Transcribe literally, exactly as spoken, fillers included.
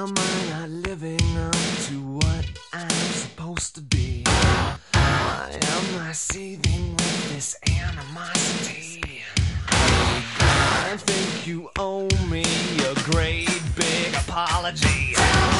am I not living up to what I'm supposed to be? Why am I seething with this animosity? I think you owe me a great big apology.